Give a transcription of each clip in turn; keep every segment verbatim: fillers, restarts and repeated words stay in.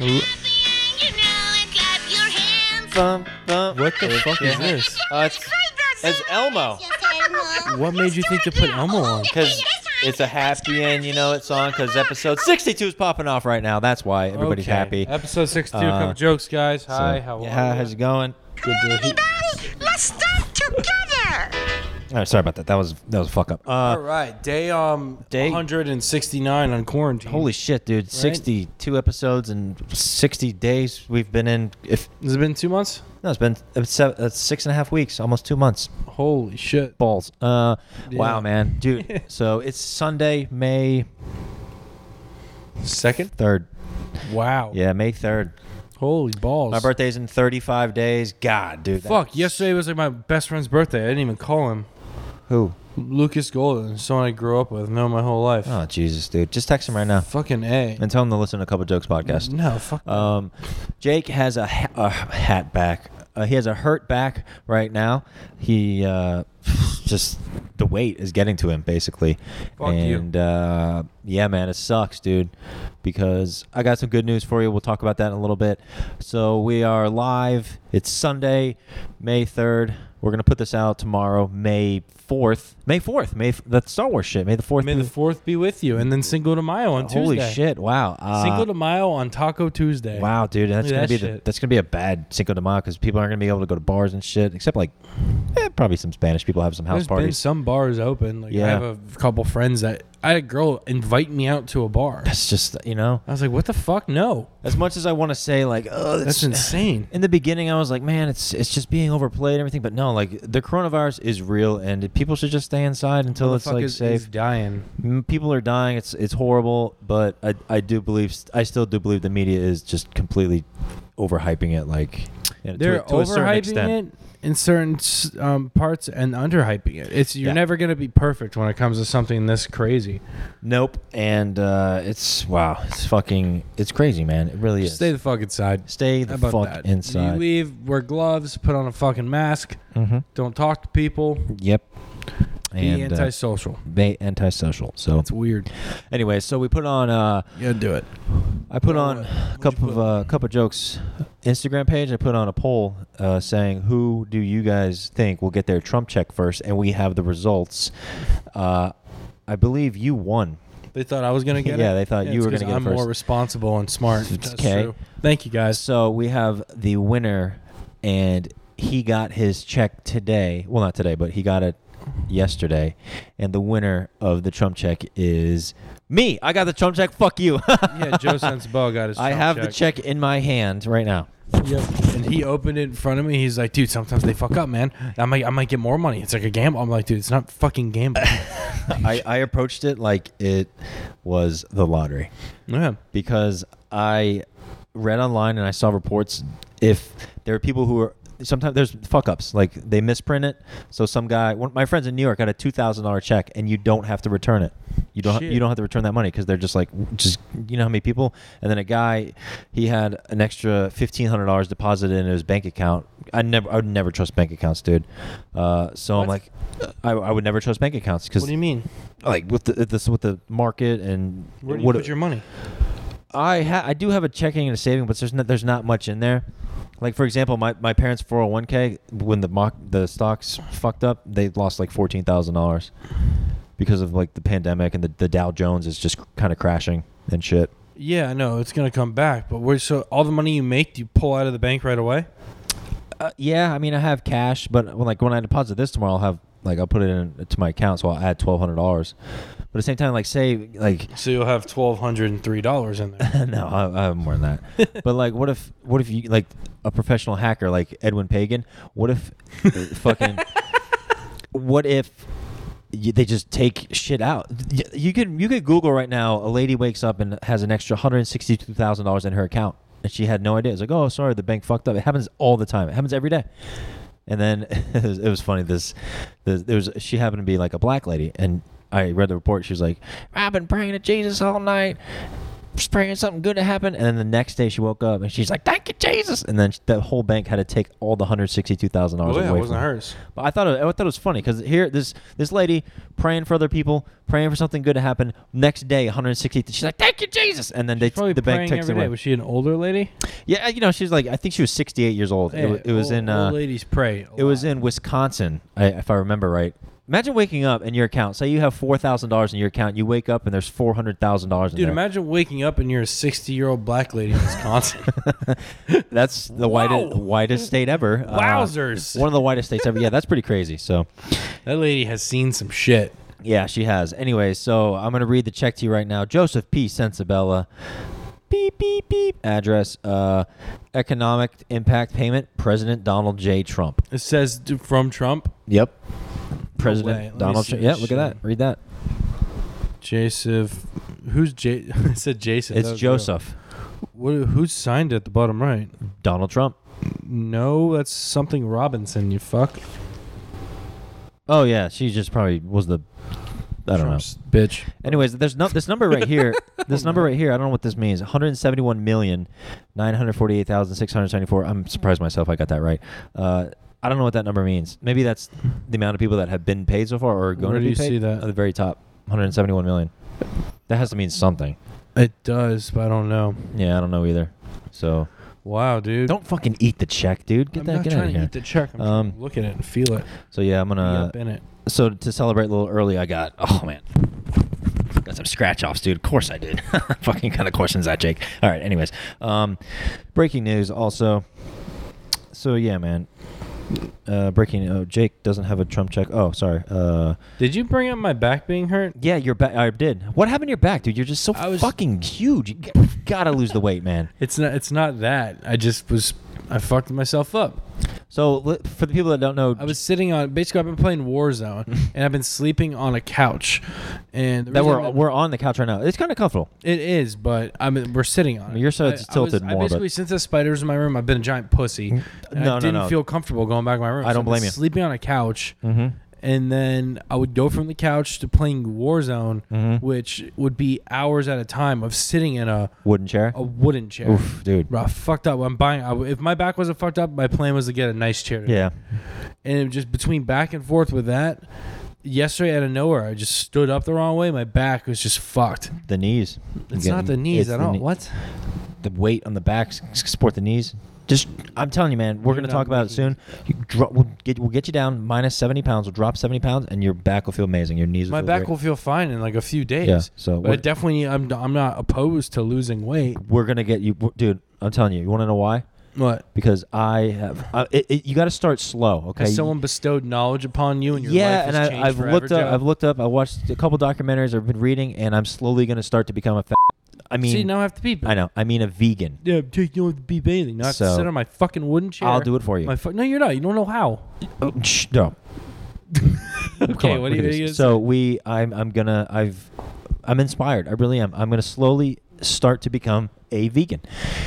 Bum, bum. What the fuck is this? Uh, it's, it's Elmo. What made you think to put Elmo on? Because it's a happy end, you know, it's on because episode sixty-two is popping off right now. That's why everybody's Okay. happy. Episode sixty-two, Uh, couple jokes, guys. Hi, So, how are yeah, you? how's it going? Good to he- Let's start together. Oh, sorry about that. That was that was a fuck up. Uh, All right, day um Day- one hundred sixty-nine on quarantine. holy shit, dude! sixty-two episodes and sixty days we've been in. If Has it been two months? no, it's been it's seven, it's six and a half weeks, almost two months. Holy shit. Balls. Uh, Yeah. wow, man, dude. So it's Sunday, May Second? third. Wow. Yeah, May third. Holy balls. My birthday's in thirty-five days. God, dude. Fuck, that's- yesterday was like my best friend's birthday. I didn't even call him. Who? Lucas Golden, someone I grew up with, known my whole life. Oh, Jesus, dude. Just text him right now Fucking A. and tell him to listen to a Couple Jokes podcast. No, fuck that. Um, Jake has a, ha- a hat back. Uh, he has a hurt back right now. He uh, just the weight is getting to him basically. Fuck you. and uh, yeah, man, it sucks, dude. Because I got some good news for you. We'll talk about that in a little bit. So we are live. It's Sunday, May third. We're gonna put this out tomorrow, May fourth. May fourth. May f- that's Star Wars shit. May the fourth. May be the fourth be with you. And then Cinco de Mayo on Holy Tuesday. shit! Wow. Uh, Cinco de Mayo on Taco Tuesday. Wow, dude, that's Look gonna at be that the, shit. that's gonna be a bad Cinco de Mayo because people aren't gonna be able to go to bars and shit. Except like, eh, probably some Spanish people have some house There's been parties. some bars open. Like I Yeah. have a couple friends that I had a girl invite me out to a bar. That's just you know, I was like, what the fuck? No. as much as I want to say like, oh, That's that's, insane. In the beginning, I was like, man, it's it's just being overplayed and everything. But no, like the coronavirus is real, and people should just stay inside until it's like Motherfuckers safe. is dying. Mm, People are dying. It's it's horrible, but I I do believe I still do believe the media is just completely overhyping it. Like you know, They're to, a- to a certain overhyping extent. it in certain um, parts and underhyping it. It's you're Yeah. never gonna be perfect when it comes to something this crazy. Nope. And uh, it's wow. It's fucking. It's crazy, man. It really Just is. stay the fuck inside. Stay the How about fuck that? inside. You leave, wear gloves, put on a fucking mask, Mm-hmm. don't talk to people, Yep. be And uh, antisocial. be antisocial. So, It's weird. anyway, so we put on. Uh, You gotta do it. I put Oh, on what? a What'd couple you of put? uh, couple jokes Instagram page. I put on a poll uh, saying who do you guys think will get their Trump check first, and we have the results. Uh, I believe you won. They thought I was gonna get it. Yeah, they thought you it's were 'cause gonna get it I'm first. more responsible and smart. That's Okay. true. Thank you guys. So we have the winner, and he got his check today. Well, not today, but he got it yesterday. And the winner of the Trump check is me. I got the Trump check. Fuck you. Yeah, Joe Sensibo got his. I Trump have check. the check in my hand right now. Yep. And he opened it in front of me. He's like, dude, sometimes they fuck up, man. I might, I might get more money. It's like a gamble. I'm like, dude, it's not fucking gambling. I, I approached it like it was the lottery Yeah. because I read online and I saw reports if there are people who are sometimes there's fuck ups like they misprint it. So some guy, one, my friends in New York got a two thousand dollar check and you don't have to return it. You don't Shit. you don't have to return that money because they're just like just you know how many people. And then a guy, he had an extra fifteen hundred dollars deposited in his bank account. I never I would never trust bank accounts, dude. Uh, so I'm What? like, I, I would never trust bank accounts because What do you mean? like with the this with the market and Where do you what put your money? I ha- I do have a checking and a saving, but there's not there's not much in there. Like for example, my, my parents' four oh one k when the mock, the stocks fucked up, they lost like fourteen thousand dollars because of like the pandemic and the, the Dow Jones is just kind of crashing and shit. Yeah, I know it's gonna come back, but where so all the money you make, do you pull out of the bank right away? Uh, yeah, I mean I have cash, but when, like when I deposit this tomorrow, I'll have like I'll put it in to my account, so I'll add twelve hundred dollars. But at the same time, like say like So you'll have twelve hundred and three dollars in there. no, I, I have more than that. But like, what if, what if you like a professional hacker like Edwin Pagan? What if, uh, fucking, what if you, they just take shit out? Y- You could you could Google right now. A lady wakes up and has an extra one hundred sixty-two thousand dollars in her account, and she had no idea. It's like, oh, sorry, the bank fucked up. It happens all the time. It happens every day. And then it was, it was funny. This, this there was she happened to be like a black lady, and I read the report. She was like, I've been praying to Jesus all night. just praying something good to happen. And then the next day she woke up and she's like, thank you, Jesus. And then the whole bank had to take all the one hundred sixty-two thousand dollars Oh, yeah, away it wasn't from her. hers. But I thought it, I thought it was funny because here this this lady praying for other people, praying for something good to happen. Next day, one hundred sixty. She's like, thank you, Jesus. And then they Probably the bank praying takes it every day. away. Was she an older lady? Yeah, you know, she's like I think she was sixty-eight years old. Yeah, it, wa- it was old, in uh, old ladies pray. a it was lot. in Wisconsin, I, if I remember right. Imagine waking up and your account. Say you have four thousand dollars in your account. You wake up and there's four hundred thousand dollars in Dude, there. imagine waking up and you're a sixty-year-old black lady in Wisconsin. That's the whitest, Whoa. whitest state ever. Uh, Wowzers. one of the whitest states ever. Yeah, that's pretty crazy. So, That lady has seen some shit. yeah, she has. Anyway, so I'm going to read the check to you right now. Joseph P. Sensabella. Beep, beep, beep. Address. Uh, economic impact payment. President Donald J. Trump. It says d- from Trump. Yep. way. President Let me Donald see Trump. this Yeah, look at that. shit. Read that. Joseph. Who's J? It said Jason. It's That was Joseph. real. What, who's signed at the bottom right? Donald Trump. No, that's something Robinson, you fuck. Oh, yeah. She just probably was the. I don't Trump's bitch. know. Anyways, there's no this number right here. This number right here. I don't know what this means. one hundred seventy-one million nine hundred forty-eight thousand six hundred seventy-four. I'm surprised myself. I got that right. Uh, I don't know what that number means. Maybe that's the amount of people that have been paid so far or are going Where to do be you paid. see that? At the very top, one hundred seventy-one million. That has to mean something. It does, but I don't know. Yeah, I don't know either. So Wow, dude. don't fucking eat the check, dude. Get I'm that. not Get out trying of to here. eat the check. I'm Um, trying to look at it and feel it. So yeah, I'm Be gonna. up in it. So to celebrate a little early, I got. Oh man. Got some scratch offs, dude. Of course I did. Fucking kind of questions that, Jake. All right. Anyways, um, breaking news also. So yeah, man. Uh, breaking. Oh, Jake doesn't have a Trump check. Oh, sorry. Uh, Did you bring up my back being hurt? yeah, your back. I did. What happened to your back, dude? You're just so I was- fucking huge. You g- gotta lose the weight, man. It's not. It's not that. I just was. I fucked myself up. So li- for the people that don't know, I was sitting on. Basically, I've been playing Warzone, and I've been sleeping on a couch. And the that reason we're we're on the couch right now. It's kind of comfortable. It is, but I mean, we're sitting on it. Your side's I- tilted I was, more, I basically, but- since the spiders in my room, I've been a giant pussy. And No, I no, didn't no. feel comfortable going back to my room. I So don't I've been blame you. Sleeping on a couch, Mm-hmm. and then I would go from the couch to playing Warzone, Mhm. which would be hours at a time of sitting in a, Wooden chair. a wooden chair. Oof, dude. Bro, I fucked up. I'm buying. I, if my back wasn't fucked up, my plan was to get a nice chair. today. Yeah. And it was just between back and forth with that. Yesterday, out of nowhere, I just stood up the wrong way. My back was just fucked. The knees. It's Getting- not the knees it's at the all. knee- What? The weight on the back s- support the knees. Just, I'm telling you, man. We're You're gonna not talk about it soon. You drop, we'll get we'll get you down minus seventy pounds. We'll drop seventy pounds, and your back will feel amazing. Your knees. Will My feel back great. will feel fine in like a few days. Yeah. So But I we're, definitely, I'm, I'm not opposed to losing weight. we're gonna get you, dude. I'm telling you. You want to know why? What? Because I have. Uh, it, it, you got to start slow, okay? Has someone bestowed knowledge upon you and your yeah, life has and changed I, I've forever, looked up. Joe? I've looked up. I watched a couple documentaries. I've been reading, and I'm slowly gonna start to become a. Fa- I mean, See, now I have to beep. I know. I mean, a vegan. Yeah, take you don't have to beep anything. Not So- to sit on my fucking wooden chair. I'll do it for you. My fu- no, you're not. You don't know how. Oh, shh, no. Okay, Come on, what look are at you this. gonna So say? we, I'm, I'm gonna, I've, I'm inspired. I really am. I'm gonna slowly start to become a vegan.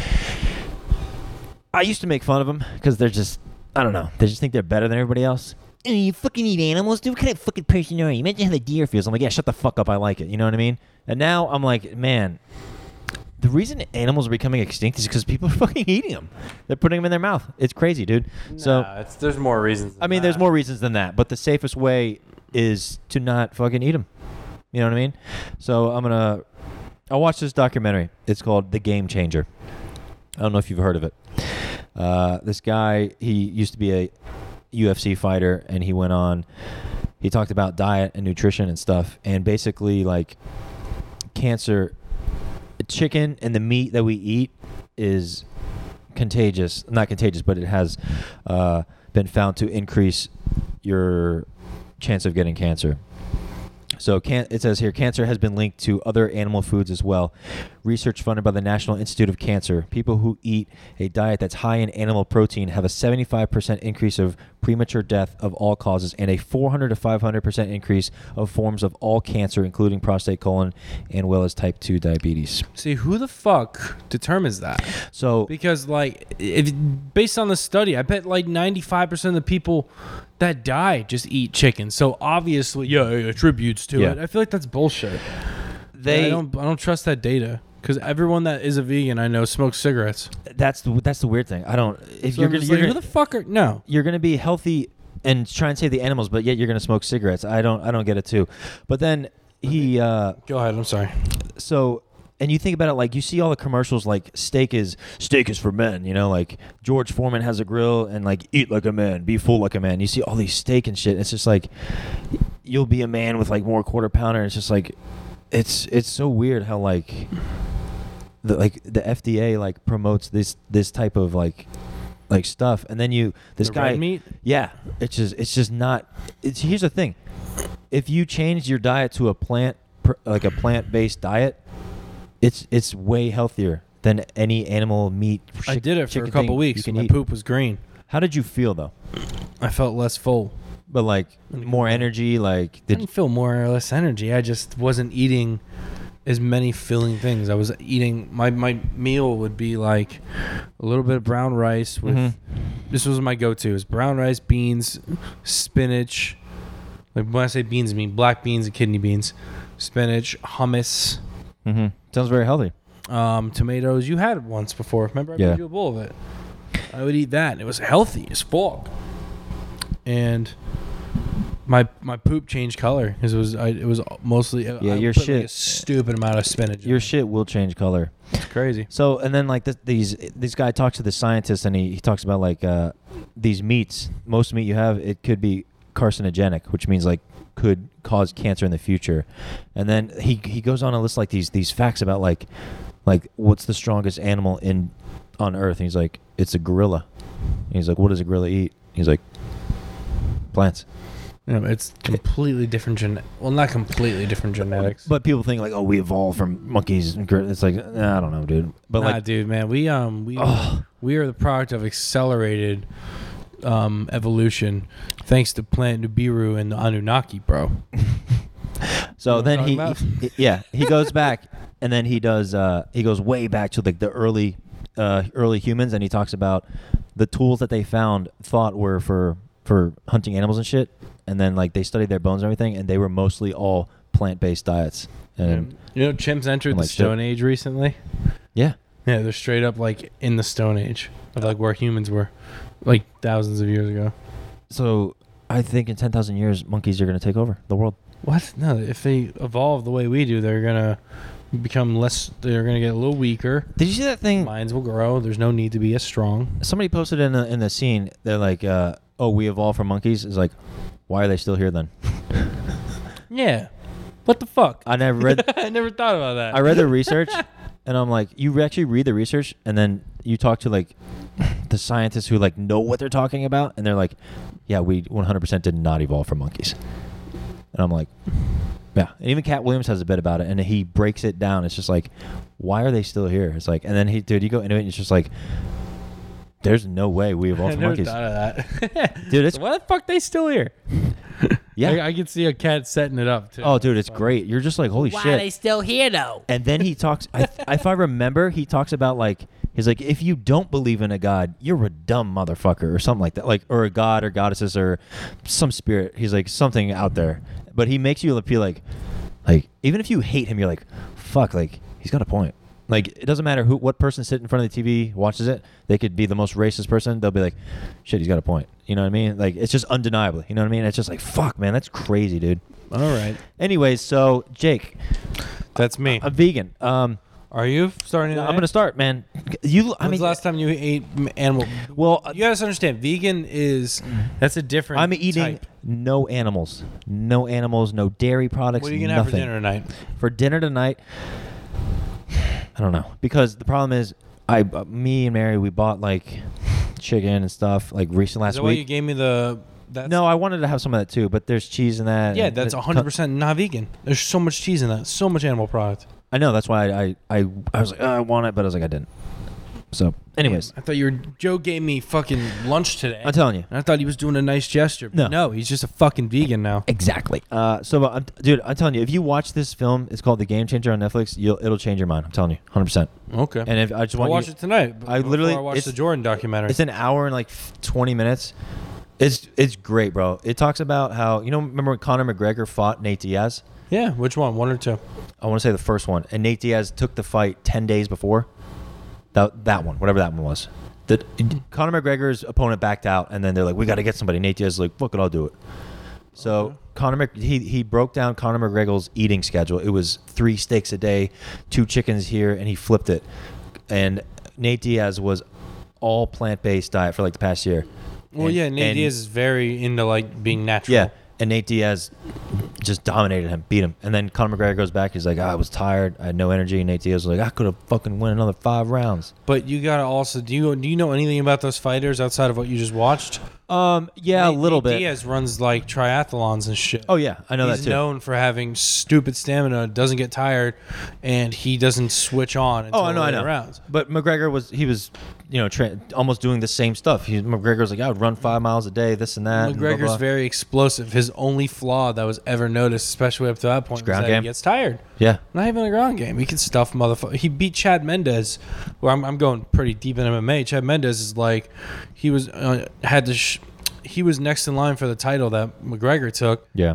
I used to make fun of them because they're just, I don't know, they just think they're better than everybody else. Oh, you fucking eat animals, dude. What kind of fucking person are you? Imagine how the deer feels. I'm like, yeah, shut the fuck up. I like it. You know what I mean? And now I'm like, man, the reason animals are becoming extinct is because people are fucking eating them. They're putting them in their mouth. It's crazy, dude. So. Nah, it's, there's more reasons. I mean, there's more reasons than that, but the safest way is to not fucking eat them. You know what I mean? So I'm gonna. I'll watch this documentary. It's called The Game Changer. I don't know if you've heard of it. Uh, this guy, he used to be a U F C fighter, and he went on. He talked about diet and nutrition and stuff, and basically like cancer. Chicken and the meat that we eat is contagious. Not contagious, but it has uh, been found to increase your chance of getting cancer. So can, it says here, cancer has been linked to other animal foods as well. Research funded by the National Institute of Cancer. People who eat a diet that's high in animal protein have a seventy-five percent increase of premature death of all causes and a four hundred to five hundred percent increase of forms of all cancer, including prostate, colon, and well as type two diabetes. See, who the fuck determines that? So Because, like, if based on the study, I bet like ninety-five percent of the people that die just eat chicken. So obviously, yeah, it attributes to Yeah. it. I feel like that's bullshit. they I don't. I don't trust that data Because everyone that is a vegan I know smokes cigarettes. That's the that's the weird thing. I don't. If So you're I'm gonna, just you're like, gonna who the fuck are no? you're gonna be healthy and try and save the animals, but yet you're gonna smoke cigarettes. I don't I don't get it too. But then he uh, Go ahead. I'm sorry. so and you think about it, like you see all the commercials, like steak is steak is for men, you know, like George Foreman has a grill and like eat like a man, be full like a man. You see all these steak and shit. It's just like you'll be a man with like more quarter pounder. It's just like it's it's so weird how like the like the F D A like promotes this this type of like like stuff, and then you this The guy red meat? yeah, it's just it's just not. It's here's the thing, if you change your diet to a plant pr- like a plant based diet, it's it's way healthier than any animal meat. I chick- did it for a chicken couple thing you weeks. can My eat. poop was green. How did you feel though? I felt less full. But like more energy, like I did didn't feel more or less energy. I just wasn't eating as many filling things. I was eating my my meal would be like a little bit of brown rice with Mhm. this was my go-to is brown rice, beans, spinach. Like when I say beans, I mean black beans and kidney beans, spinach, hummus, mm-hmm. Sounds very healthy. um, tomatoes. You had it once before. Remember I Yeah. made you a bowl of it. I would eat that. And it was healthy as fuck. And my my poop changed color because it was I, it was mostly Yeah, I your put, like, shit- a stupid amount of spinach. in Your it. shit will change color. It's crazy. So and then like this, these this guy talks to the scientist and he, he talks about like uh, these meats. Most meat you have, it could be carcinogenic, which means like could cause cancer in the future. And then he he goes on to list like these these facts about like like what's the strongest animal in on Earth. And he's like, it's a gorilla. And he's like, what does a gorilla eat? He's like, plants. You know, it's completely different gen. Well, not completely different genetics. But people think like, oh, we evolved from monkeys and gorillas. It's like, nah, I don't know, dude. But nah, like, dude, man, we um we Oh. we are the product of accelerated um evolution, thanks to Plant Nibiru and the Anunnaki, bro. so You know then what he, I'm talking he- yeah, he goes back and then he does, uh, he goes way back to like the early, uh, early humans, and he talks about the tools that they found thought were for for hunting animals and shit, and then like they studied their bones and everything, and they were mostly all plant-based diets. And You know, chimps entered I'm the like, Stone shit. Age recently. yeah, Yeah, they're straight up like in the Stone Age of like where humans were, like thousands of years ago. so I think in ten thousand years, monkeys are gonna take over the world. What? No, if they evolve the way we do, they're gonna become less. They're gonna get a little weaker. Did you see that thing? Minds will grow. There's no need to be as strong. Somebody posted in the in the scene. They're like, uh, "Oh, we evolved from monkeys." It's like, why are they still here then? Yeah. What the fuck? I never read. I never thought about that. I read the research, and I'm like, you actually read the research, and then you talk to like the scientists who like know what they're talking about, and they're like, yeah, we one hundred percent did not evolve from monkeys. And I'm like, yeah. And even Cat Williams has a bit about it, and he breaks it down. It's just like, why are they still here? It's like, and then he, dude, you go into it, and it's just like, there's no way we I evolved from never monkeys, thought of that. dude. It's Why the fuck they still here? yeah. I, I can see a cat setting it up too. Oh, dude, it's great. You're just like, holy Why shit. are they still here though? And then he talks. I, if I remember, he talks about like he's like, if you don't believe in a god, you're a dumb motherfucker or something like that, like or a god or goddesses or some spirit. He's like something out there, but he makes you feel like, like even if you hate him, you're like, fuck, like he's got a point. Like it doesn't matter who, what person sitting in front of the T V watches it. They could be the most racist person. They'll be like, shit, he's got a point. You know what I mean? Like it's just undeniable. You know what I mean? It's just like, fuck, man, that's crazy, dude. All right. Anyways, so Jake, That's me. I'm vegan. Um. Are you starting? I'm gonna start, man. You, I When's mean, the last time you ate m- animal? well, uh, You guys understand, vegan is that's a different. I'm eating type. no animals, no animals, no dairy products. What are you gonna nothing. have for dinner tonight? For dinner tonight, I don't know, because the problem is, I, uh, me and Mary, we bought like chicken and stuff like recent Is last that why you week. gave me the? That's, No, I wanted to have some of that too, but there's cheese in that. Yeah, and that's it- 100 percent not vegan. There's so much cheese in that. So much animal product. I know, that's why I, I, I was like, oh, I want it, but I was like, I didn't. So, anyways, I thought you were. Joe gave me fucking lunch today. I'm telling you. And I thought he was doing a nice gesture. But No. no, he's just a fucking vegan now. Exactly. Uh, so, uh, dude, I'm telling you, if you watch this film, it's called The Game Changer on Netflix. You'll, it'll change your mind. I'm telling you, one hundred percent. Okay. And if I just I'll want watch you, it tonight. b- I before literally- I watch it's- the Jordan documentary. it's an hour and like twenty minutes. It's it's great, bro. It talks about how, you know, remember when Conor McGregor fought Nate Diaz? Yeah, which one? One or two? I want to say the first one. And Nate Diaz took the fight ten days before. That that one, whatever that one was. The, Conor McGregor's opponent backed out, and then they're like, we got to get somebody. Nate Diaz is like, fuck it, I'll do it. So Okay. Conor Mc, he he broke down Conor McGregor's eating schedule. It was three steaks a day, two chickens here, and he flipped it. And Nate Diaz was all plant-based diet for like the past year. Well, And- yeah, Nate and- Diaz is very into like being natural. Yeah, and Nate Diaz just dominated him, beat him. And then Conor McGregor goes back. He's like, I was tired. I had no energy. And Nate Diaz was like, I could have fucking won another five rounds. But you gotta also do you do you know anything about those fighters outside of what you just watched? Um, yeah, Nate- a little Nate bit. Diaz runs like triathlons and shit. Oh yeah, I know He's that too. known for having stupid stamina, doesn't get tired, and he doesn't switch on until Oh, I know, I later know. rounds. But McGregor was he was, you know, tra- almost doing the same stuff. He McGregor's like, I would run five miles a day, this and that. and blah, McGregor's blah. very explosive. His only flaw that was ever noticed, especially up to that point, was ground that game. he gets tired. Yeah. Not even a ground game. He can stuff motherfucker. He beat Chad Mendez. Well, I'm, I'm going pretty deep in M M A. Chad Mendez is like, he was uh, had to. Sh- he was next in line for the title that McGregor took. Yeah.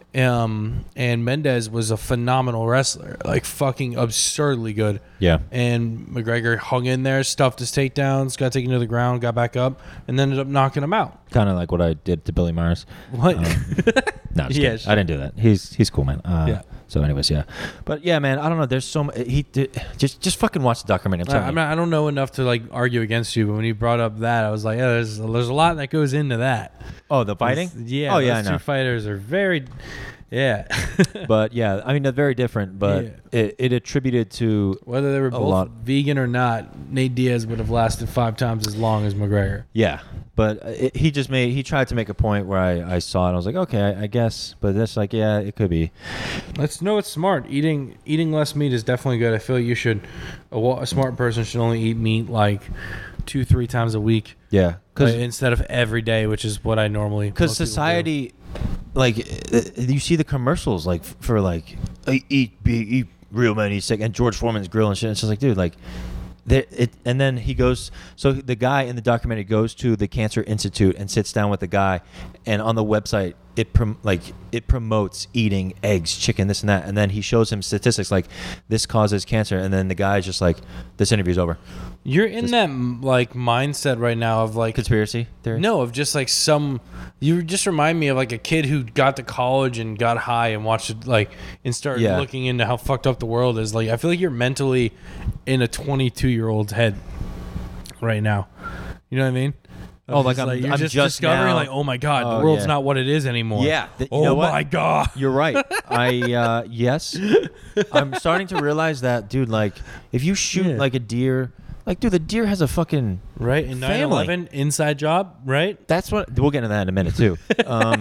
Um, and Mendez was a phenomenal wrestler, like fucking absurdly good. Yeah. And McGregor hung in there, stuffed his takedowns, got taken to the ground, got back up, and then ended up knocking him out. Kind of like what I did to Billy Myers. What? Um, no, I'm just Yeah, kidding. sure. I didn't do that. He's he's cool, man. Uh, Yeah. So, anyways, yeah. But yeah, man, I don't know. There's so much. He did, just just fucking watch the documentary. I'm I, telling I'm you. not, I don't know enough to like argue against you, but when you brought up that, I was like, yeah, there's there's a lot that goes into that. Oh, the fighting? Those- yeah. Oh, yeah, those I know. two fighters are very, yeah. But yeah, I mean, they're very different. But Yeah. it, it attributed to Whether they were both lot. vegan or not, Nate Diaz would have lasted five times as long as McGregor. yeah. But it, he just made he tried to make a point where I, I saw it. And I was like, okay, I, I guess. But that's like, yeah, it could be. Let's know it's smart. Eating eating less meat is definitely good. I feel like you should, a, wa- a smart person should only eat meat like two, three times a week. Yeah, Because because instead of every day, which is what I normally. because most people do. society, like, uh, you see the commercials like for like eat eat, be, eat real men eat sick and George Foreman's grill and shit. It's just like, dude, like. There, it, and then he goes. So the guy in the documentary goes to the Cancer Institute and sits down with the guy, and on the website it prom, like it promotes eating eggs, chicken, this and that, and then he shows him statistics like this causes cancer, and then the guy's just like, this interview's over. You're in Just- that m- like mindset right now of like Conspiracy theory. no of just like some. You just remind me of like a kid who got to college and got high and watched it like and started Yeah. looking into how fucked up the world is. Like I feel like you're mentally in a twenty-two year old's head right now. You know what I mean? Oh, Of like just, I'm- you're I'm just, just discovering now- like, oh my god, Oh, the world's yeah. not what it is anymore. Yeah, th- you oh know what? my god. You're right. I uh, yes, I'm starting to realize that, dude. Like, if you shoot Yeah. like a deer, like, dude, the deer has a fucking Right in nine family. eleven inside job. Right. That's what we'll get into that in a minute too. Um,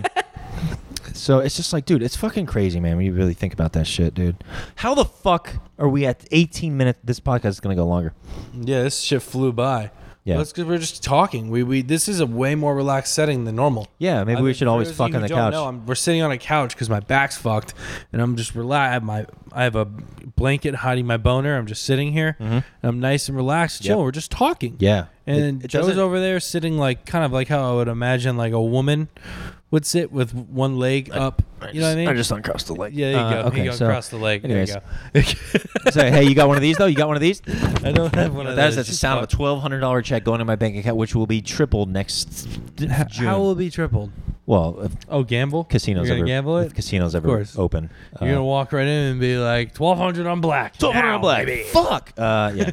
so it's just like, dude, it's fucking crazy, man. When you really think about that shit, dude. How the fuck are we at eighteen minutes? This podcast is gonna go longer. Yeah, this shit flew by. Yeah. Well, that's because we're just talking. We we this is a way more relaxed setting than normal. Yeah, maybe I we mean, should for always those of fuck you on who the don't couch. know, I'm, we're sitting on a couch because my back's fucked, and I'm just relaxed. I have my I have a blanket hiding my boner. I'm just sitting here. Mhm. And I'm nice and relaxed, chilling. Yep. We're just talking. Yeah, And It- it Joe's doesn't- over there sitting like kind of like how I would imagine like a woman would sit with one leg up. You know what I mean? I just uncrossed the leg. yeah, there you Uh, go. okay, you go so across the leg. anyways. There you go. Say, hey, you got one of these though? You got one of these? I don't have one of That is those. the Just sound of a fuck. twelve hundred dollar check going to my bank account, which will be tripled next d- H- June. How will it be tripled? well, if Oh, gamble. casinos You're gonna ever gamble if it. casinos ever course. open. You're gonna walk right in and be like twelve hundred on black. twelve hundred now, on black. baby." Fuck. Uh, yeah.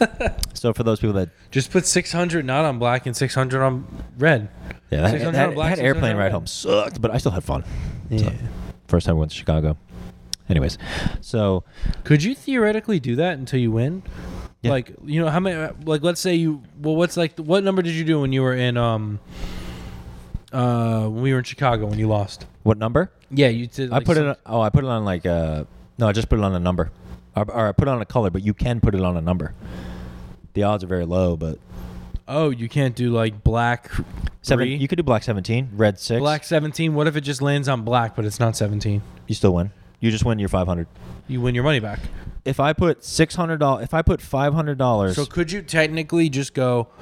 So for those people that Just put six hundred not on black and six hundred on red. yeah, that, six hundred that, on black, that six hundred airplane on ride red. home sucked, but I still had fun. Yeah. So, first time I went to Chicago. Anyways, so Could you theoretically do that until you win? Yeah. Like, you know, how many? Like, let's say you. Well, what's like? What number did you do when you were in? Um. Uh, when we were in Chicago when you lost. what number? Yeah, you did. I Like put some- it. On, oh, I put it on like uh no, I just put it on a number, or, or I put it on a color. But you can put it on a number. The odds are very low, but Oh, you can't do like black. seven. three? You could do black seventeen, red six. Black seventeen. What if it just lands on black, but it's not seventeen? You still win. You just win your five hundred. You win your money back. If I put six hundred dollars, if I put five hundred dollars, So could you technically just go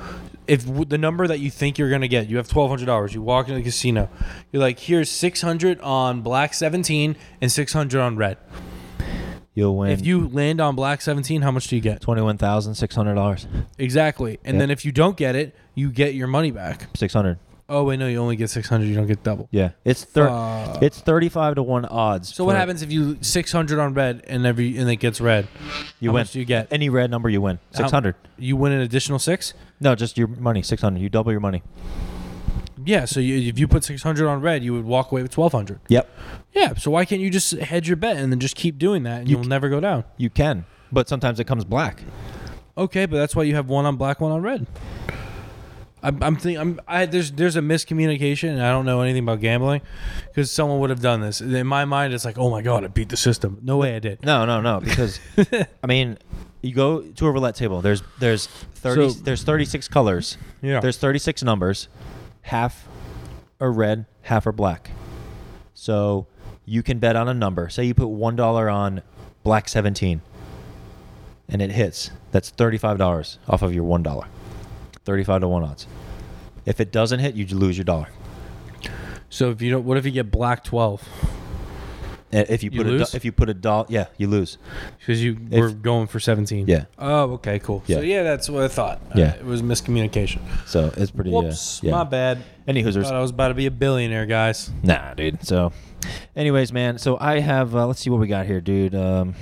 if w- the number that you think you're gonna get, you have twelve hundred dollars. You walk into the casino. You're like, here's six hundred on black seventeen and six hundred on red. You'll win. If you land on black seventeen, how much do you get? twenty-one thousand six hundred dollars. Exactly. And Yep. then if you don't get it, you get your money back. six hundred. Oh wait, no, you only get six hundred. You don't get double. Yeah, it's thir- Fuck. it's thirty-five to one odds. So what for- happens if you six hundred on red and every and it gets red? You How win. much do you get? Any red number, you win. How- six hundred. You win an additional six. No, just your money. six hundred. You double your money. Yeah. So you, if you put six hundred on red, you would walk away with twelve hundred. Yep. Yeah. So why can't you just hedge your bet and then just keep doing that and You you'll c- never go down? You can, but sometimes it comes black. Okay, but that's why you have one on black, one on red. I'm, I'm thinking, I'm, I there's there's a miscommunication, and I don't know anything about gambling, because someone would have done this. In my mind, it's like, oh my god, I beat the system. No way, I did. No, no, no. Because I mean, you go to a roulette table. There's there's thirty. So- there's thirty-six colors. Yeah. There's thirty-six numbers. Half are red, half are black. So you can bet on a number. Say you put one dollar on black seventeen, and it hits. That's thirty-five dollars off of your one dollar. Thirty-five to one odds. If it doesn't hit, you lose your dollar. So if you don't, what if you get black twelve? Uh, If you You put a lose? do- if you put a dollar, yeah, you lose. Because you If- were going for seventeen. Yeah. Oh, okay, cool. Yeah. So yeah, that's what I thought. Yeah. Uh, it was miscommunication. So it's pretty. Whoops, uh, yeah. my bad. Any Hoosers? Thought I was about to be a billionaire, guys. Nah, dude. So, anyways, man. So I have. Uh, let's see what we got here, dude. Um,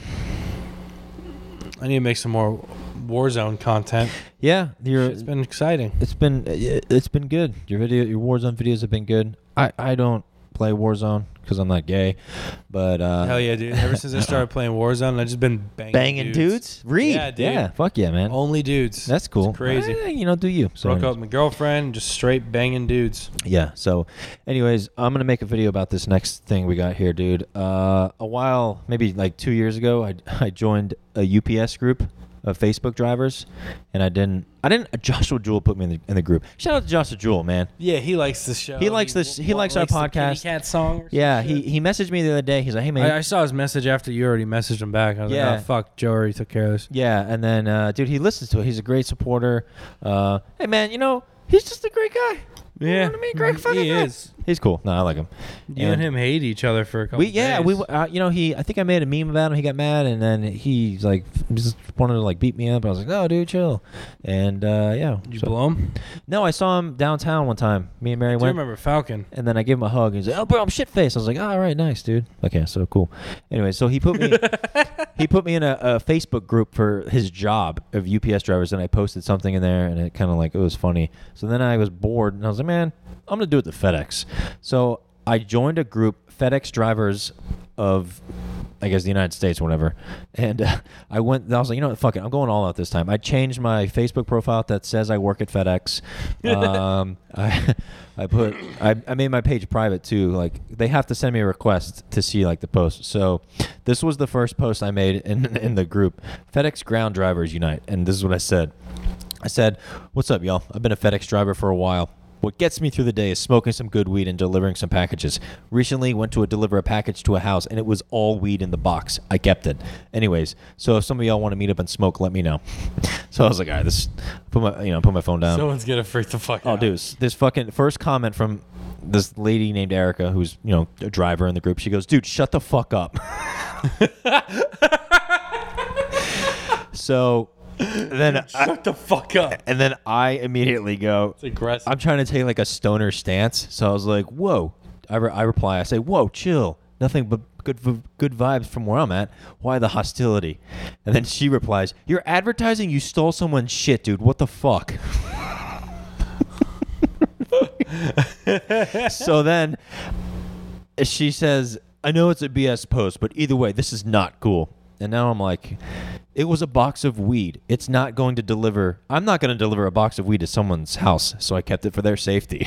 I need to make some more Warzone content. yeah, your It's been exciting. it's been it's been good. Your video, your Warzone videos have been good. I I don't play Warzone because I'm not gay, but uh, Hell yeah, dude. Ever since I started playing Warzone, I've just been banging, banging dudes. Read, Yeah, dude. yeah, fuck yeah, man. Only dudes. That's cool. It's crazy. Eh, you know, do you? So Broke up anyways. with my girlfriend, just straight banging dudes. Yeah. So, anyways, I'm gonna make a video about this next thing we got here, dude. Uh, a while, maybe like two years ago, I I joined a U P S group of Facebook drivers, and I didn't. I didn't. Joshua Jewell put me in the in the group. Shout out to Joshua Jewell, man. Yeah, he likes the show. He likes this- he likes our the podcast. Kitty Cat song. Or some Yeah. He shit. he messaged me the other day. He's like, hey man. I, I saw his message after you already messaged him back. I was Yeah. like, oh fuck, Joe already took care of this. yeah, and then uh, dude, he listens to it. He's a great supporter. Uh, hey man, you know he's just a great guy. You know what I mean? Great fucking he guy. is. He's cool. No, I like him. You and, him hate each other for a couple. We yeah days. we uh, you know he I think I made a meme about him. He got mad and then he's like just wanted to like beat me up. I was like, oh dude, chill. And uh, yeah, You so- blow him? No, I saw him downtown one time. Me and Mary I do went, remember Falcon. and then I gave him a hug. He's like, oh bro, I'm shit faced. I was like, oh, all right, nice dude. Okay, so cool. Anyway, so he put me he put me in a, a Facebook group for his job of U P S drivers, and I posted something in there, and it kind of like it was funny. So then I was bored, and I was like, man, I'm gonna do it to FedEx. So I joined a group, FedEx drivers of, I guess, the United States or whatever. And uh, I went, I was like, you know what, fuck it, I'm going all out this time. I changed my Facebook profile that says I work at FedEx. Um, I, I put, I, I made my page private too. Like, they have to send me a request to see like the post. So this was the first post I made in, in the group, FedEx Ground Drivers Unite. And this is what I said. I said, what's up, y'all? I've been a FedEx driver for a while. What gets me through the day is smoking some good weed and delivering some packages. Recently went to a deliver a package to a house, and it was all weed in the box. I kept it. Anyways, so if some of y'all want to meet up and smoke, let me know. So I was like, all right, this put my you know put my phone down. Someone's gonna freak the fuck oh, out. dude, this, this fucking first comment from this lady named Erica, who's you know a driver in the group. She goes, dude, shut the fuck up. So then I, Shut the fuck up. and then I immediately go, It's aggressive. I'm trying to take like a stoner stance, so I was like, "Whoa!" I, re- I reply, I say, "Whoa, chill. Nothing but good v- good vibes from where I'm at. Why the hostility?" And then she replies, "You're advertising you stole someone's shit, dude. What the fuck?" So then she says, "I know it's a B S post, but either way, this is not cool." And now I'm like, it was a box of weed. It's not going to deliver. I'm not going to deliver a box of weed to someone's house, so I kept it for their safety.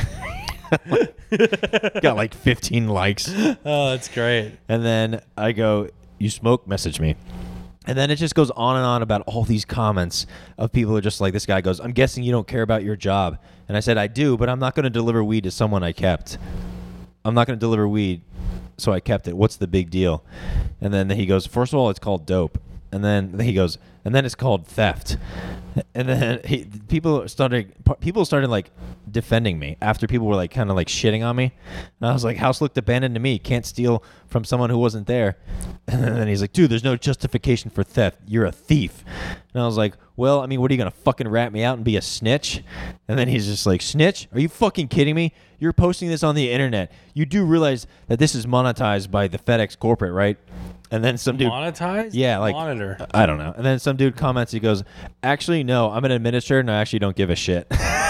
Got like fifteen likes. Oh, that's great. And then I go, you smoke? Message me. And then it just goes on and on about all these comments of people who are just like, this guy goes, I'm guessing you don't care about your job. And I said, I do, but I'm not going to deliver weed to someone I kept. I'm not going to deliver weed, so I kept it. What's the big deal? And then he goes, first of all, it's called dope. And then he goes, and then it's called theft. And then he, people started, people started like defending me after people were like kind of like shitting on me. And I was like, house looked abandoned to me. Can't steal from someone who wasn't there. And then he's like, dude, there's no justification for theft. You're a thief. And I was like, well, I mean, what are you going to fucking rat me out and be a snitch? And then he's just like, snitch? Are you fucking kidding me? You're posting this on the internet. You do realize that this is monetized by the FedEx corporate, right? And then some dude Monetized? Yeah, like Monitor. I don't know. And then some dude comments. He goes, "Actually, no. I'm an administrator, and I actually don't give a shit."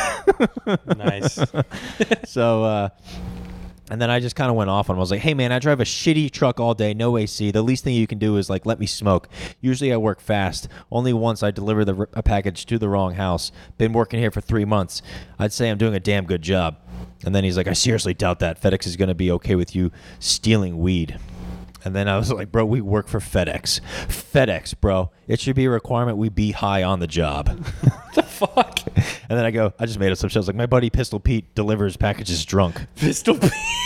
Nice. So, uh, and then I just kind of went off on him. I was like, "Hey, man, I drive a shitty truck all day, no A C. The least thing you can do is like let me smoke. Usually, I work fast. Only once I deliver the a package to the wrong house. Been working here for three months. I'd say I'm doing a damn good job." And then he's like, "I seriously doubt that FedEx is going to be okay with you stealing weed." And then I was like, bro, we work for FedEx. FedEx, bro. It should be a requirement we be high on the job. What the fuck? And then I go, I just made up some shit. I was like, my buddy Pistol Pete delivers packages drunk. Pistol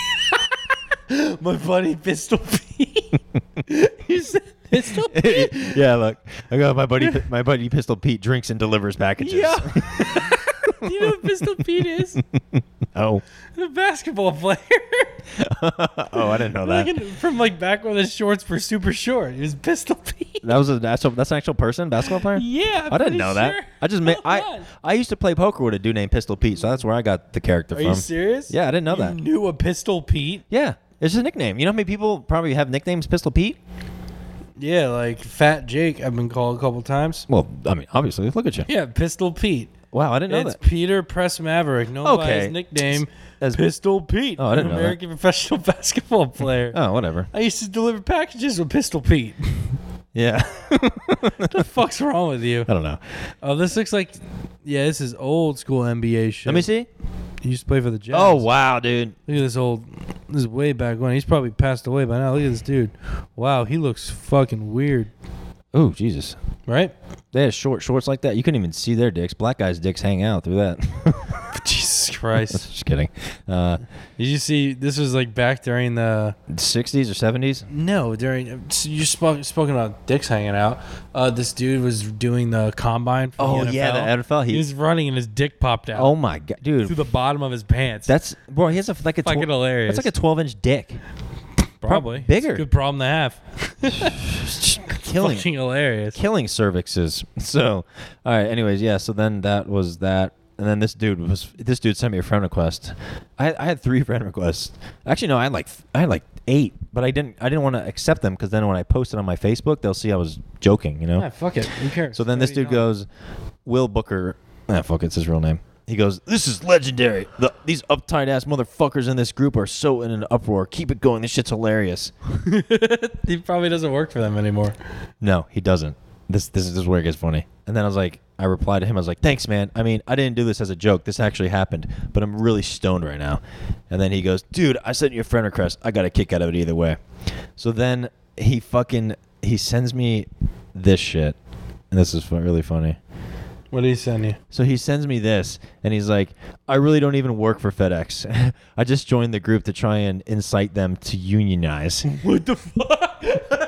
Pete. My buddy Pistol Pete. You said Pistol Pete? Yeah, look. I go, my buddy my buddy Pistol Pete drinks and delivers packages. Yeah. Do you know what Pistol Pete is? Oh. The basketball player. Oh, I didn't know that. Like in- from like back when the shorts were super short. He was Pistol Pete. That was a that's, a, that's an actual person, basketball player? Yeah, I'm I didn't pretty know sure. that. I just made Hold I on. I used to play poker with a dude named Pistol Pete, so that's where I got the character Are from. you serious? Yeah, I didn't know you that. Knew a Pistol Pete? Yeah. It's a nickname. You know how many people probably have nicknames Pistol Pete? Yeah, like Fat Jake. I've been called a couple times. Well, I mean, obviously, look at you. Yeah, Pistol Pete. Wow, I didn't know It's that. Peter Press Maverick, known by Okay. his nickname As- Pistol Pete. Oh, I didn't an know that. American professional basketball player. Oh, whatever. I used to deliver packages with Pistol Pete. Yeah. What the fuck's wrong with you? I don't know. Oh, this looks like, yeah, this is old school N B A shit. Let me see. He used to play for the Jazz. Oh, wow, dude. Look at this old, this is way back when. He's probably passed away by now. Look at this dude. Wow, he looks fucking weird. Oh, Jesus. Right? They had short shorts like that. You couldn't even see their dicks. Black guys' dicks hang out through that. Jesus Christ. Just kidding. Uh, Did you see, this was like back during the, sixties or seventies? no, during, you spoke, spoken about dicks hanging out. Uh, this dude was doing the combine for Oh, the N F L. yeah, the N F L. He, He, was running and his dick popped out oh, my God. through Dude, the bottom of his pants. that's, bro, he has a, like a, fucking tw- hilarious. that's like a twelve-inch dick. Probably. bigger. It's a good problem to have. Killing Fucking hilarious. killing cervixes. So, all right. Anyways, yeah. So then that was that, and then this dude was this dude sent me a friend request. I had, I had three friend requests. Actually, no, I had like I had like eight, but I didn't I didn't want to accept them because then when I posted on my Facebook, they'll see I was joking. You know. Ah, fuck it. Who cares? So then this dude goes, Will Booker. Ah, fuck, it's his real name. He goes, this is legendary. The, these uptight ass motherfuckers in this group are so in an uproar. Keep it going. This shit's hilarious. He probably doesn't work for them anymore. No, he doesn't. This this is where it gets funny. And then I was like, I replied to him. I was like, thanks, man. I mean, I didn't do this as a joke. This actually happened, but I'm really stoned right now. And then he goes, dude, I sent you a friend request. I got a kick out of it either way. So then he fucking he sends me this shit, and this is fu- really funny. What did he send you? So he sends me this, and he's like, I really don't even work for FedEx. I just joined the group to try and incite them to unionize. What the fuck?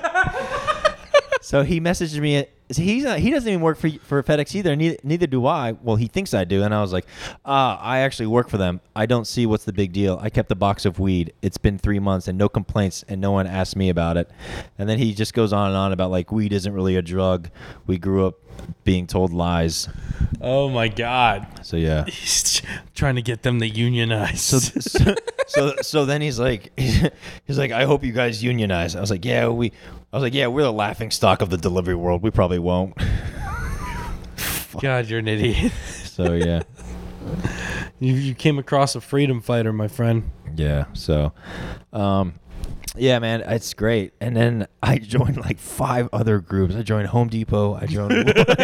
So he messaged me. He's not, he doesn't even work for for FedEx either. Neither, neither do I. Well, he thinks I do. And I was like, ah, I actually work for them. I don't see what's the big deal. I kept a box of weed. It's been three months and no complaints, and no one asked me about it. And then he just goes on and on about like weed isn't really a drug. We grew up being told lies. Oh my God. So yeah. He's trying to get them to unionize. So, so so so then he's like he's like I hope you guys unionize. I was like yeah we I was like yeah we're the laughing stock of the delivery world. We probably won't. God, you're an idiot. So yeah. You, you came across a freedom fighter, my friend. Yeah. So, um, yeah, man, it's great. And then I joined like five other groups. I joined Home Depot. I joined.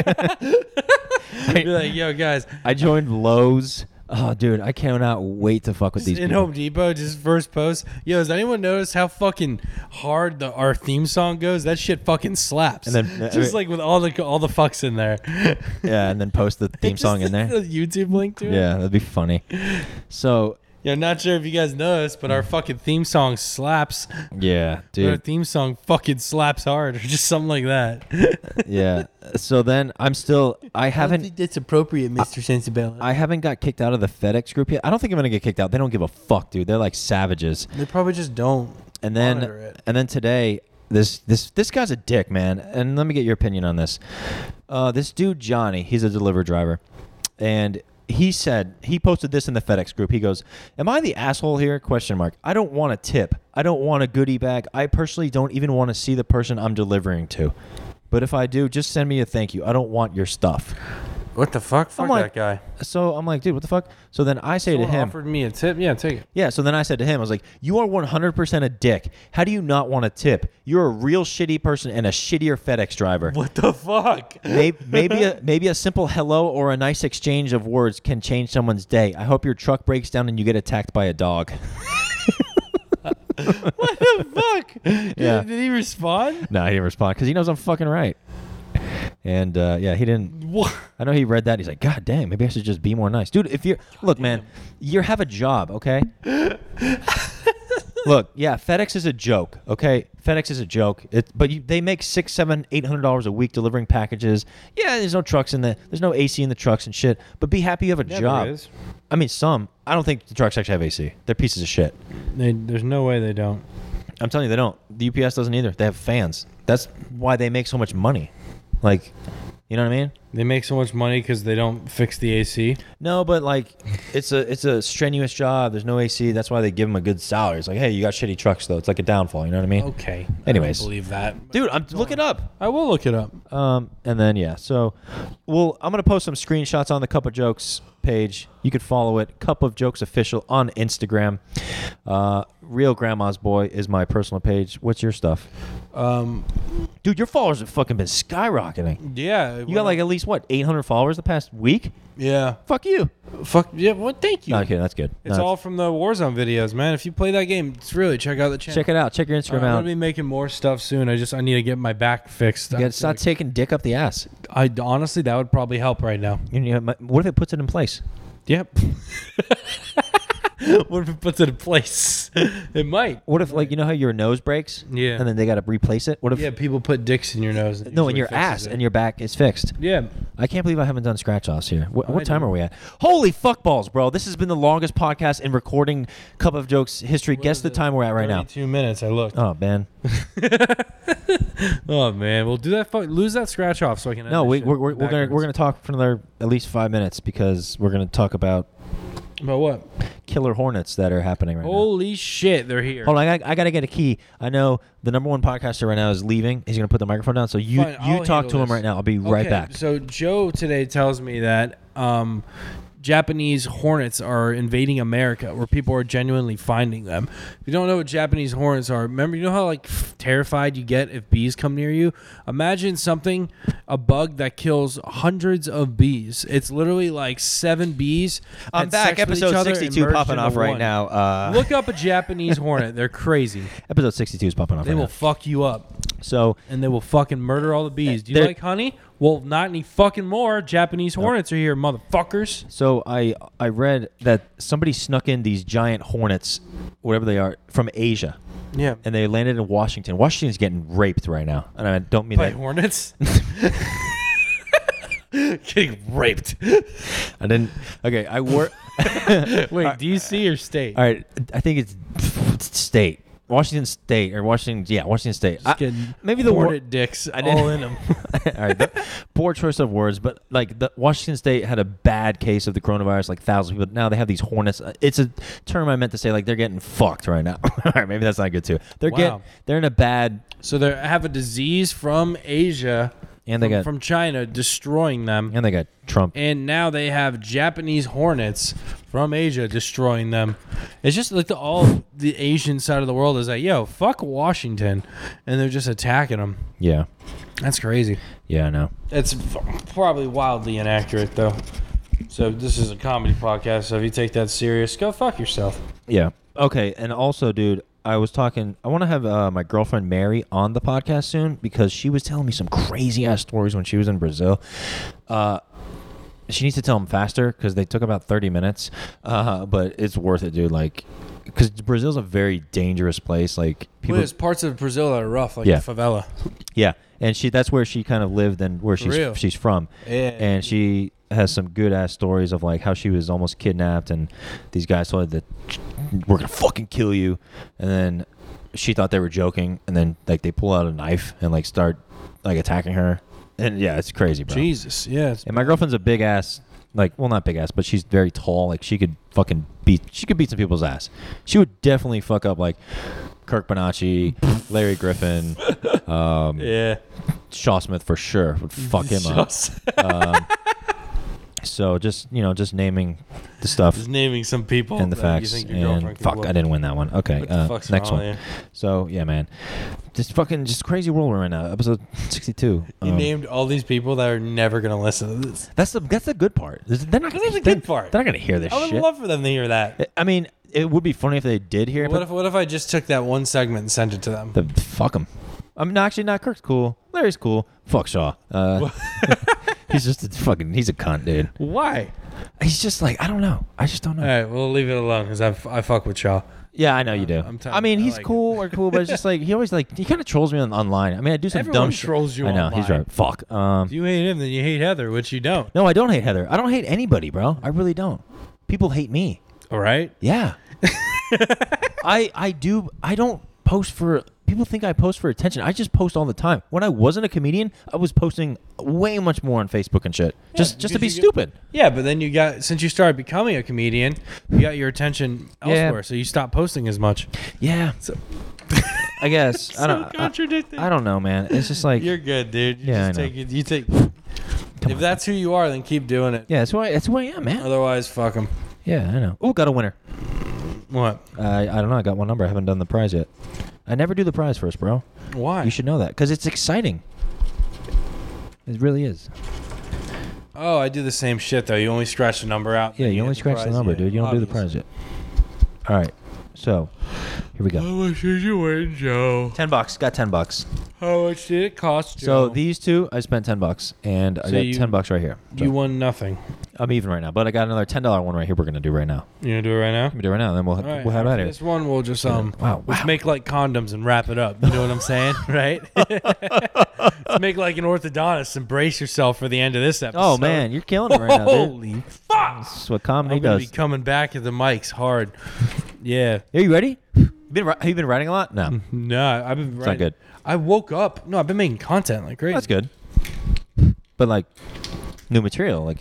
Be like, yo, guys. I joined Lowe's. Oh, dude, I cannot wait to fuck with these In people. Home Depot, just first post. Yo, has anyone noticed how fucking hard the our theme song goes? That shit fucking slaps. And then- uh, just like with all the all the fucks in there. Yeah, and then post the theme song in there. The YouTube link to it. Yeah, that'd be funny. So Yeah, I'm not sure if you guys know this, but our fucking theme song slaps. Yeah, Our dude. theme song fucking slaps hard, or just something like that. Yeah. So then I'm still. I haven't. that's appropriate, Mister Sensibella. I haven't got kicked out of the FedEx group yet. I don't think I'm gonna get kicked out. They don't give a fuck, dude. They're like savages. They probably just don't. And then monitor it. and then today, this this this guy's a dick, man. And let me get your opinion on this. Uh, this dude Johnny, he's a delivery driver, and he said he posted this in the FedEx group. He goes, "Am I the asshole here?" Question mark. I don't want a tip. I don't want a goodie bag. I personally don't even want to see the person I'm delivering to. But if I do, just send me a thank you. I don't want your stuff. What the fuck? Fuck I'm like- that guy. So I'm like, dude, what the fuck? So then I say Someone to him, offered me a tip. Yeah, take it. yeah, so then I said to him, I was like, you are one hundred percent a dick. How do you not want a tip? You're a real shitty person and a shittier FedEx driver. What the fuck? Maybe, maybe, a, maybe a simple hello or a nice exchange of words can change someone's day. I hope your truck breaks down and you get attacked by a dog. What the fuck? Yeah. Did, did he respond? No, he didn't respond because he knows I'm fucking right. And uh, yeah, he didn't. What? I know he read that. He's like, God damn, maybe I should just be more nice. Dude, if you're, look, man, you have a job, okay? Look, yeah, FedEx is a joke, okay? FedEx is a joke. It, but you, they make six, seven, eight hundred dollars a week delivering packages. Yeah, there's no trucks in the, there's no A C in the trucks and shit. But be happy you have a Yeah, job. there is. I mean, some. I don't think the trucks actually have A C. They're pieces of shit. They, there's no way they don't. I'm telling you, they don't. The U P S doesn't either. They have fans. That's why they make so much money. Like, you know what I mean? They make so much money because they don't fix the A C. No, but like, it's a it's a strenuous job. There's no A C. That's why they give them a good salary. It's like, hey, you got shitty trucks though. It's like a downfall. You know what I mean? Okay. Anyways. I don't believe that. Dude, I'm look it up. I will look it up. Um, and then yeah, so, well, I'm gonna post some screenshots on the Cup of Jokes page. You can follow it, Cup of Jokes Official on Instagram. Uh, Real Grandma's Boy is my personal page. What's your stuff? Um, Dude, your followers have fucking been skyrocketing. yeah. You got like at least what eight hundred followers the past week? yeah. Fuck you. Fuck yeah. Well, thank you. No, okay, that's good. It's No, all from the Warzone videos, man. If you play that game, it's really check out the channel. check it out. Check your Instagram I'm out. gonna be making more stuff soon. I just I need to get my back fixed. You gotta stop taking dick up the ass. I honestly that would probably help right now. You know, what if it puts it in place? Yep. What if it puts it in place? It might. What if, like, you know how your nose breaks? Yeah. And then they got to replace it? What if? Yeah, people put dicks in your nose. and No, in usually your fixes ass, it. and your back is fixed. Yeah. I can't believe I haven't done scratch offs here. What, I what time know. are we at? Holy fuck balls, bro! This has been the longest podcast in recording Cup of Jokes history. What Guess is the it? time we're at right now. Two minutes. I looked. Oh man, Oh man, well do that. Fuck, lose that scratch off so I can. end no, this we, shit we're we're, we're gonna backwards. we're gonna talk for another at least five minutes because we're gonna talk about About what? killer hornets that are happening right now. Holy shit, they're here. Hold on, I, I gotta get a key. I know the number one podcaster right now is leaving. He's gonna put the microphone down. So you Fine, you I'll talk handle to him this. right now. I'll be right Okay, back. So Joe today tells me that um, Japanese hornets are invading America, where people are genuinely finding them. If you don't know what Japanese hornets are, remember, you know how like f- terrified you get if bees come near you? Imagine something, a bug that kills hundreds of bees. It's literally like seven bees. I'm had back. sex with each Episode other, sixty-two merged popping into off right one. now. Uh, Look up a Japanese hornet. They're crazy. episode sixty-two is popping off They right will now. fuck you up. So And they will fucking murder all the bees. Do you They're- like honey? Well, not any fucking more. Japanese hornets are here, motherfuckers. So I I read that somebody snuck in these giant hornets, whatever they are, from Asia, Yeah. and they landed in Washington. Washington's getting raped right now, and I don't mean By that. hornets? Getting raped. I didn't. Okay, I work. Wait, D C or state? All right, I think it's, it's state, Washington State or Washington. Yeah, Washington State. I- Getting maybe the wor- hornet dicks I didn't- all in them. All right, the, poor choice of words, but like the Washington State had a bad case of the coronavirus, like thousands of people. Now they have these hornets. It's a term I meant to say, like they're getting fucked right now. All right, maybe that's not good too. They're Wow. getting they're in a bad, So they have a disease from Asia, and they from, got from China, destroying them. and they got Trump. And now they have Japanese hornets from Asia destroying them. It's just like the, all the Asian side of the world is like, yo, fuck Washington. And they're just attacking them. Yeah, That's crazy. yeah, I know. It's f- probably wildly inaccurate, though. So this is a comedy podcast, so if you take that serious, go fuck yourself. Yeah. Okay, and also, dude, I was talking. I want to have uh, my girlfriend Mary on the podcast soon because she was telling me some crazy ass stories when she was in Brazil. Uh, she needs to tell them faster because they took about thirty minutes. Uh, but it's worth it, dude. Like, because Brazil's a very dangerous place. Like people, Well, there's parts of Brazil that are rough, like Yeah. the favela. yeah, and she that's where she kind of lived and where she's real? she's from. Yeah. And she has some good ass stories of like how she was almost kidnapped and these guys told her that we're gonna fucking kill you, and then she thought they were joking, and then like they pull out a knife and like start like attacking her, and yeah, it's crazy, bro. Jesus, yeah. It's, And my girlfriend's a big ass, like, well, not big ass, but she's very tall. Like, she could fucking beat, she could beat some people's ass. She would definitely fuck up, like, Kirk Bonacci, Larry Griffin, um, yeah. Shaw Smith for sure would fuck him up. um, so just, you know, just naming the stuff Just naming some people and the that facts. you think your And girlfriend could fuck, whoop. I didn't win that one. Okay, What the uh, fuck's next wrong one. with you? So, yeah, man. Just fucking, just crazy world we're in now. Episode sixty-two. You Um, named all these people that are never gonna listen to this. That's the that's the good part. They're not gonna. That's the they're- good part. They're not gonna hear this I would shit. love for them to hear that. I mean, it would be funny if they did hear it. What But if what if I just took that one segment and sent it to them? the, fuck them. I'm not actually not. Kirk's cool. Larry's cool. Fuck Shaw. Uh, he's just a fucking. He's a cunt, dude. Why? He's just like I don't know. I just don't know. All right, we'll leave it alone because I, I fuck with Shaw. Yeah, I know you do. I'm t- I mean, I he's like cool or cool, but it's just like he always like he kind of trolls me on, online. I mean, I do some Everyone dumb shit. trolls you I know he's online. right. Fuck. Um, If you hate him, then you hate Heather, which you don't. no, I don't hate Heather. I don't hate anybody, bro. I really don't. People hate me. All right. Yeah. I I do I don't post for people think I post for attention. I just post all the time. When I wasn't a comedian, I was posting way much more on Facebook and shit. Just just to be because you stupid. Yeah, but then you got since you started becoming a comedian, you got your attention Yeah. elsewhere, so you stopped posting as much. Yeah. So I guess. I don't I, contradicting. I don't know, man. It's just like You're good, dude. You Yeah, just I know. take it. You take. Come if on. that's who you are, then keep doing it. Yeah, that's who I that's who I am, man. Otherwise, fuck them. Yeah, I know. Oh, got a winner. What? I I don't know. I got one number. I haven't done the prize yet. I never do the prize first, bro. Why? You should know that because it's exciting. It really is. Oh, I do the same shit though. You only scratch the number out. Yeah, then you only get scratch the prize. number, Yeah, dude. You don't do the obviously. prize yet. All right. So, here we go. How much did you win, Joe? Ten bucks. Got ten bucks. How much did it cost, Joe? So these two, I spent ten bucks, and I So got you- ten bucks right here. So you won nothing. I'm even right now, but I got another ten dollar one right here. We're gonna do right now. You gonna do it right now? Let me do it right now, and then we'll All right, we'll have it out after here. This one we'll just um Wow, let's wow. make like condoms and wrap it up. You know what I'm saying, right? Let's make like an orthodontist and brace yourself for the end of this episode. Oh man, you're killing it right now, dude. Holy fuck! That's what comedy I'm gonna does. be coming back at the mics hard. Yeah. Are you ready? You been ri- have you been writing a lot? No, No, I've been. it's not writing- good. I woke up. No, I've been making content like crazy. That's good. But like new material, like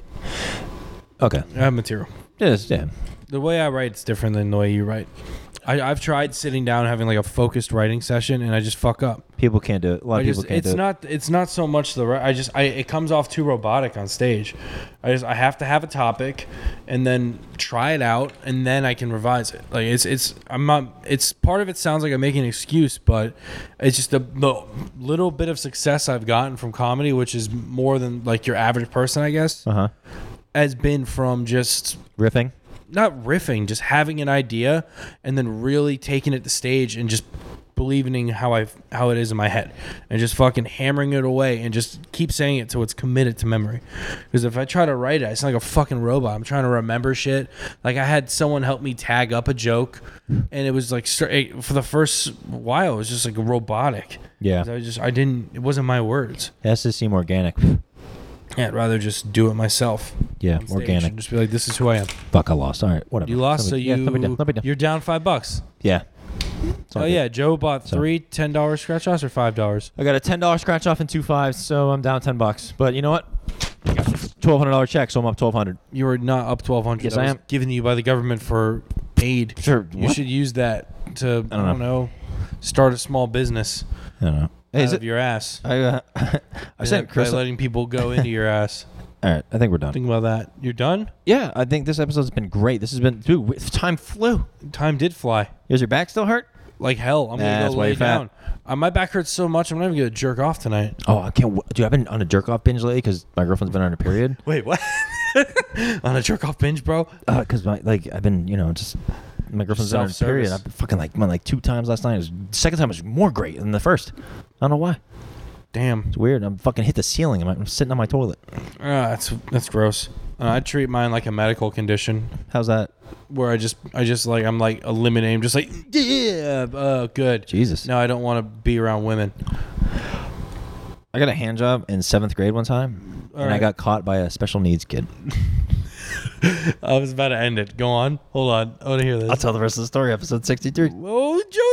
okay, I have material. just yeah. The way I write is different than the way you write. I, I've tried sitting down and having like a focused writing session, and I just fuck up. People can't do it. A lot I of just, people can't it's do it. not. It's not so much the. ri- I just. I. It comes off too robotic on stage. I just. I have to have a topic, and then try it out, and then I can revise it. Like it's. It's. I'm not. It's part of it sounds like I'm making an excuse, but it's just the, the little bit of success I've gotten from comedy, which is more than like your average person, I guess, Uh huh. has been from just Riffing. not riffing, just having an idea and then really taking it to stage and just believing how I how it is in my head and just fucking hammering it away and just keep saying it till it's committed to memory. Because if I try to write it, I sound like a fucking robot. I'm trying to remember shit. Like I had someone help me tag up a joke, and it was like start- for the first while it was just like robotic. Yeah. 'Cause I just I didn't. It wasn't my words. It has to seem organic. Yeah, I'd rather just do it myself. Yeah, on stage organic. and just be like, this is who I am. Fuck, I lost. All right, whatever. You lost, so Let me- you yeah, let me down, let me down. you're down five bucks. Yeah. It's all Oh good. yeah, Joe bought So- three ten dollar scratch offs or five dollars. I got a ten dollar scratch off and two fives, so I'm down ten bucks. But you know what? I got a twelve hundred dollar check, so I'm up twelve hundred. You were not up twelve hundred. Yes, that I was am. given to you by the government for aid. Sure. You what? should use that to I don't don't, know. know. start a small business I don't know. Hey, out is of it? your ass. I uh, I By sent let- Chris. by letting people go into your ass. All right, I think we're done. Think about that. You're done. Yeah, I think this episode's been great. This has been dude. Time flew. Time did fly Is your back still hurt? like hell. I'm Nah, gonna that's go why lay you're fat. down. Uh, my back hurts so much. I'm not even gonna jerk off tonight. Oh, I can't. w- Dude, I've been on a jerk off binge lately because my girlfriend's been on a period. Wait, what? On a jerk off binge, bro? Because my like I've been, you know, just my girlfriend's been on a period. Self-service. I've been fucking like went like two times last night. It was, the second time was more great than the first. I don't know why. Damn. It's weird. I'm fucking hit the ceiling. I'm, I'm sitting on my toilet. Ah, that's that's gross. And I treat mine like a medical condition. How's that? Where I just, I just like, I'm like eliminating, I'm just like, yeah, uh, good. Jesus. No, I don't want to be around women. I got a hand job in seventh grade one time, All and I right. got caught by a special needs kid. I was about to end it. Go on. Hold on. I want to hear this. I'll tell the rest of the story. Episode sixty-three. Oh, Joe